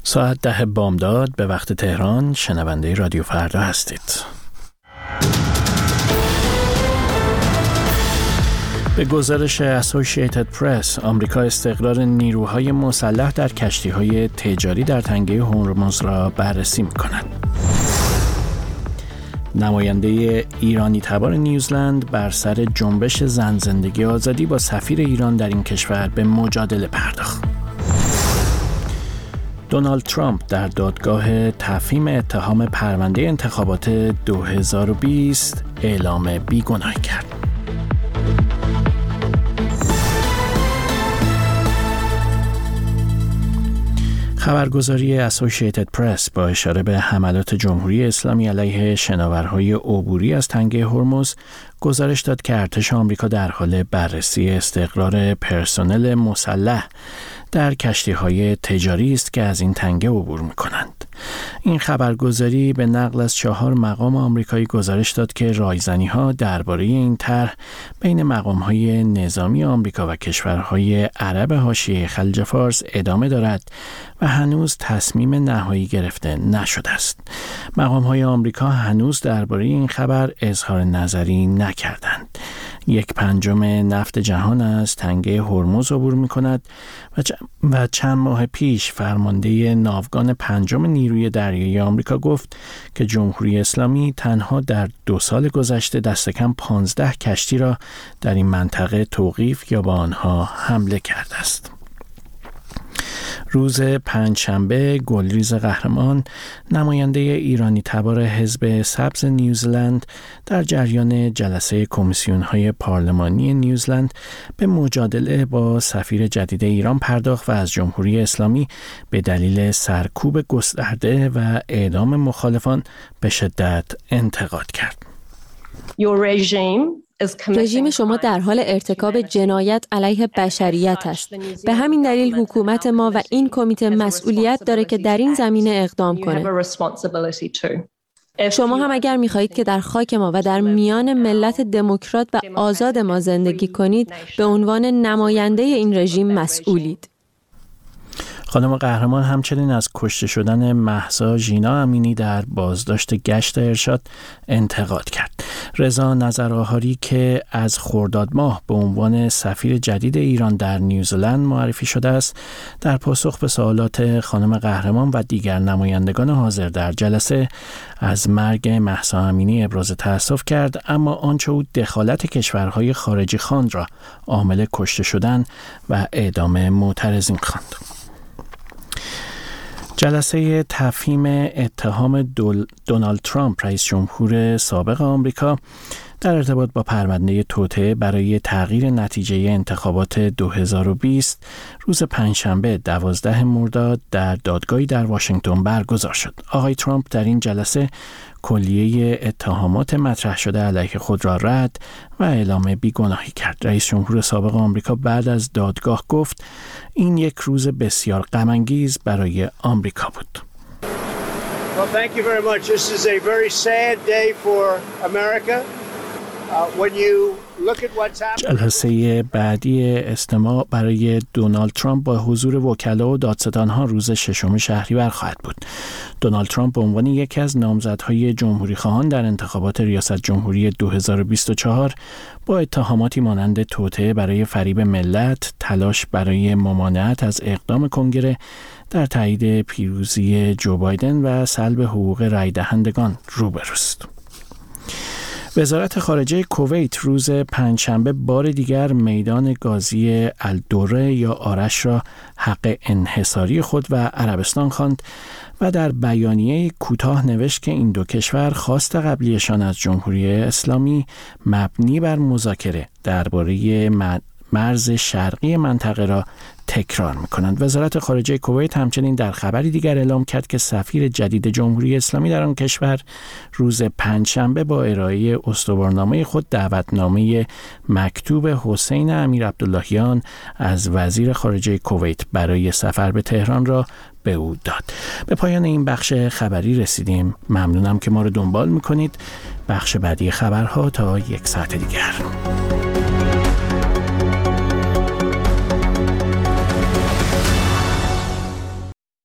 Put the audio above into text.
ساعت 10 بامداد به وقت تهران. شنونده رادیو فردا هستید. به گزارش اسوسییتد پرس، آمریکا استقرار نیروهای مسلح در کشتی‌های تجاری در تنگه هرمز را بررسی می‌کند. نماینده ایرانی تبار نیوزلند بر سر جنبش زن زندگی آزادی با سفیر ایران در این کشور به مجادله پرداخت. دونالد ترامپ در دادگاه تفهیم اتهام پرونده انتخابات 2020 اعلام بیگناهی کرد. خبرگزاری اسوسییتد پرس با اشاره به حملات جمهوری اسلامی علیه شناورهای عبوری از تنگه هرمز گزارش داد که ارتش آمریکا در حال بررسی استقرار پرسنل مسلح در کشتی‌های تجاری است که از این تنگه عبور می‌کنند. این خبرگزاری به نقل از 4 مقام آمریکایی گزارش داد که رایزنی‌ها درباره این طرح بین مقام‌های نظامی آمریکا و کشورهای عرب حاشیه خلیج فارس ادامه دارد و هنوز تصمیم نهایی گرفته نشده است. مقام‌های آمریکا هنوز درباره این خبر اظهار نظری نکردند. 1/5 نفت جهان از تنگه هرمز عبور می‌کند و چند ماه پیش فرمانده ناوگان 5 نیروی دریایی آمریکا گفت که جمهوری اسلامی تنها در 2 سال گذشته دست کم 15 کشتی را در این منطقه توقیف یا با آنها حمله کرده است. روز پنجشنبه گلریز قهرمان، نماینده ایرانی تبار حزب سبز نیوزلند، در جریان جلسه کمیسیون‌های پارلمانی نیوزلند به مجادله با سفیر جدید ایران پرداخت و از جمهوری اسلامی به دلیل سرکوب گسترده و اعدام مخالفان به شدت انتقاد کرد. رژیم شما در حال ارتکاب جنایت علیه بشریت است. به همین دلیل حکومت ما و این کمیته مسئولیت داره که در این زمینه اقدام کنه. شما هم اگر می‌خواهید که در خاک ما و در میان ملت دموکرات و آزاد ما زندگی کنید، به عنوان نماینده این رژیم مسئولید. خانم قهرمان همچنین از کشته شدن مهسا ژینا امینی در بازداشت گشت ارشاد انتقاد کرد. رضا نظرآهاری که از خرداد ماه به عنوان سفیر جدید ایران در نیوزلند معرفی شده است، در پاسخ به سوالات خانم قهرمان و دیگر نمایندگان حاضر در جلسه از مرگ مهسا امینی ابراز تأسف کرد، اما آنچه او دخالت کشورهای خارجی خواند را عامل کشته شدن و اعدام معترضین خواند. جلسه تفهیم اتهام دونالد ترامپ رئیس جمهور سابق آمریکا در ارتباط با پرونده توطئه برای تغییر نتیجه انتخابات 2020 روز پنجشنبه 12 مرداد در دادگاهی در واشنگتن برگزار شد. آقای ترامپ در این جلسه کلیه اتهامات مطرح شده علیه خود را رد و اعلام بیگناهی کرد. رئیس جمهور سابق آمریکا بعد از دادگاه گفت این یک روز بسیار غم‌انگیز برای آمریکا بود. Well, thank you very much. This is a very sad day for America. When you look at what's happening. جلسه بعدی استماع برای دونالد ترامپ با حضور وکلا و دادستان‌ها روز 6 شهریور خواهد بود. دونالد ترامپ به عنوان یکی از نامزدهای جمهوری‌خواهان در انتخابات ریاست جمهوری 2024 با اتهاماتی مانند توطئه برای فریب ملت، تلاش برای ممانعت از اقدام کنگره در تایید پیروزی جو بایدن و سلب حقوق رای دهندگان روبروست. وزارت خارجه کویت روز پنجشنبه بار دیگر میدان گازی الدره یا آرش را حق انحصاری خود و عربستان خواند و در بیانیه کوتاه نوشت که این 2 کشور خواست قبلیشان از جمهوری اسلامی مبنی بر مذاکره درباره مرز شرقی منطقه را تکرار می‌کنند. وزارت خارجه کویت همچنین در خبری دیگر اعلام کرد که سفیر جدید جمهوری اسلامی در آن کشور روز پنجشنبه با ارائه استوارنامه خود دعوتنامه مکتوب حسین امیر عبداللهیان از وزیر خارجه کویت برای سفر به تهران را به او داد. به پایان این بخش خبری رسیدیم. ممنونم که ما رو دنبال می‌کنید. بخش بعدی خبرها تا 1 ساعت دیگر.